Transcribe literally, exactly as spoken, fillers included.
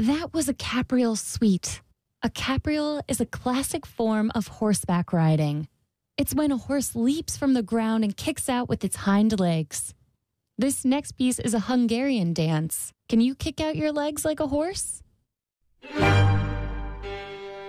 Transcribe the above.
That was a capriole suite. A capriole is a classic form of horseback riding. It's when a horse leaps from the ground and kicks out with its hind legs. This next piece is a Hungarian dance. Can you kick out your legs like a horse?